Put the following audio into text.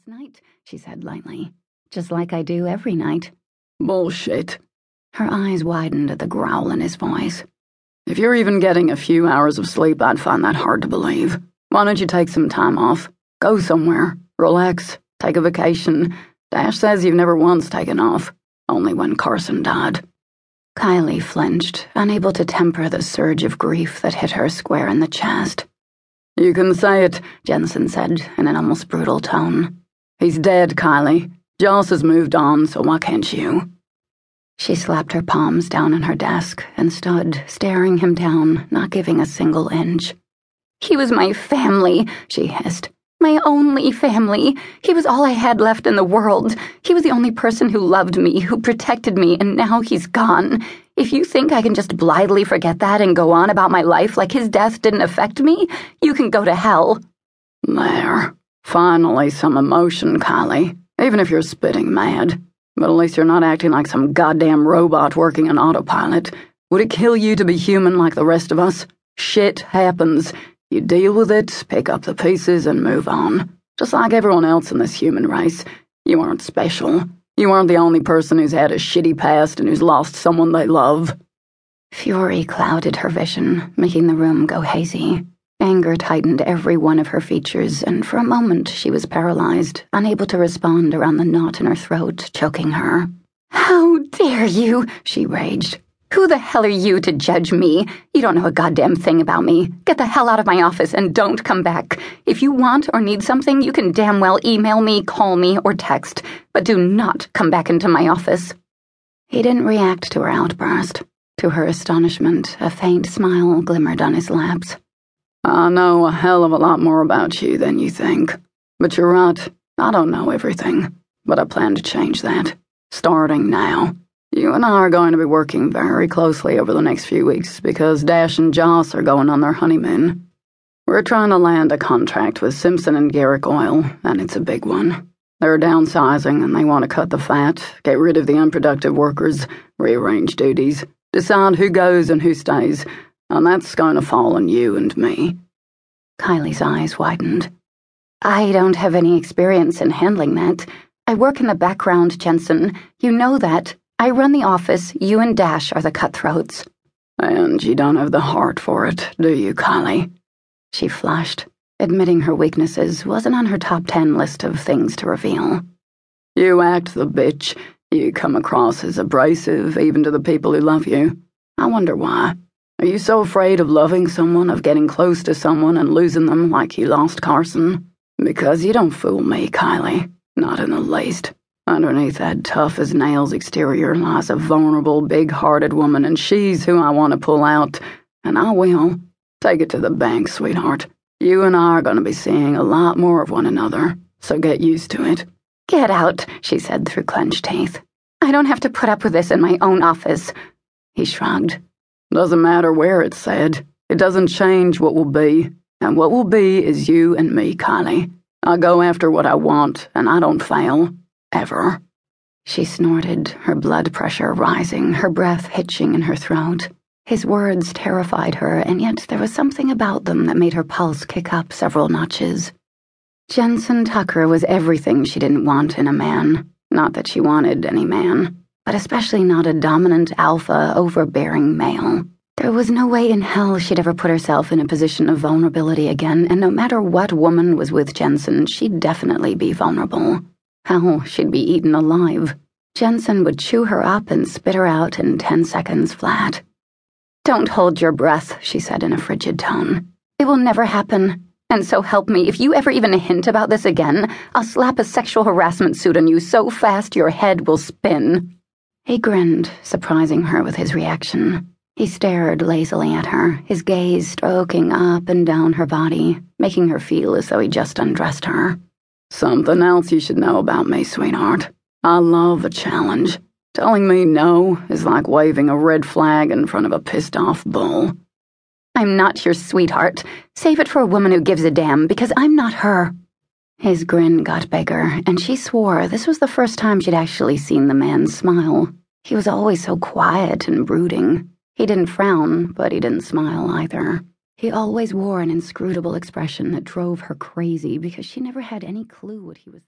last night, she said lightly. Just like I do every night. Bullshit. Her eyes widened at the growl in his voice. If you're even getting a few hours of sleep, I'd find that hard to believe. Why don't you take some time off? Go somewhere. Relax. Take a vacation. Dash says you've never once taken off. Only when Carson died. Kylie flinched, unable to temper the surge of grief that hit her square in the chest. You can say it, Jensen said in an almost brutal tone. He's dead, Kylie. Joss has moved on, so why can't you? She slapped her palms down on her desk and stood, staring him down, not giving a single inch. He was my family, she hissed. My only family. He was all I had left in the world. He was the only person who loved me, who protected me, and now he's gone. If you think I can just blithely forget that and go on about my life like his death didn't affect me, you can go to hell. There. Finally some emotion, Kylie. Even if you're spitting mad. But at least you're not acting like some goddamn robot working on autopilot. Would it kill you to be human like the rest of us? Shit happens. You deal with it, pick up the pieces, and move on. Just like everyone else in this human race. You aren't special. You aren't the only person who's had a shitty past and who's lost someone they love. Fury clouded her vision, making the room go hazy. Anger tightened every one of her features, and for a moment she was paralyzed, unable to respond around the knot in her throat, choking her. How dare you, she raged. Who the hell are you to judge me? You don't know a goddamn thing about me. Get the hell out of my office and don't come back. If you want or need something, you can damn well email me, call me, or text, but do not come back into my office. He didn't react to her outburst. To her astonishment, a faint smile glimmered on his lips. I know a hell of a lot more about you than you think. But you're right, I don't know everything. But I plan to change that. Starting now. You and I are going to be working very closely over the next few weeks because Dash and Joss are going on their honeymoon. We're trying to land a contract with Simpson and Garrick Oil, and it's a big one. They're downsizing and they want to cut the fat, get rid of the unproductive workers, rearrange duties, decide who goes and who stays, and that's going to fall on you and me. Kylie's eyes widened. I don't have any experience in handling that. I work in the background, Jensen. You know that. I run the office. You and Dash are the cutthroats. And you don't have the heart for it, do you, Kylie? She flushed. Admitting her weaknesses wasn't on her top 10 list of things to reveal. You act the bitch. You come across as abrasive, even to the people who love you. I wonder why. Are you so afraid of loving someone, of getting close to someone and losing them like you lost Carson? Because you don't fool me, Kylie. Not in the least. Underneath that tough-as-nails exterior lies a vulnerable, big-hearted woman, and she's who I want to pull out. And I will. Take it to the bank, sweetheart. You and I are going to be seeing a lot more of one another, so get used to it. Get out, she said through clenched teeth. I don't have to put up with this in my own office. He shrugged. Doesn't matter where it's said. It doesn't change what will be. And what will be is you and me, Kylie. I go after what I want, and I don't fail. Ever. She snorted, her blood pressure rising, her breath hitching in her throat. His words terrified her, and yet there was something about them that made her pulse kick up several notches. Jensen Tucker was everything she didn't want in a man. Not that she wanted any man, but especially not a dominant, alpha, overbearing male. There was no way in hell she'd ever put herself in a position of vulnerability again, and no matter what woman was with Jensen, she'd definitely be vulnerable. Hell, she'd be eaten alive. Jensen would chew her up and spit her out in 10 seconds flat. Don't hold your breath, she said in a frigid tone. It will never happen. And so help me, if you ever even hint about this again, I'll slap a sexual harassment suit on you so fast your head will spin. He grinned, surprising her with his reaction. He stared lazily at her, his gaze stroking up and down her body, making her feel as though he just undressed her. Something else you should know about me, sweetheart. I love a challenge. Telling me no is like waving a red flag in front of a pissed-off bull. I'm not your sweetheart. Save it for a woman who gives a damn, because I'm not her. His grin got bigger, and she swore this was the first time she'd actually seen the man smile. He was always so quiet and brooding. He didn't frown, but he didn't smile either. He always wore an inscrutable expression that drove her crazy because she never had any clue what he was thinking.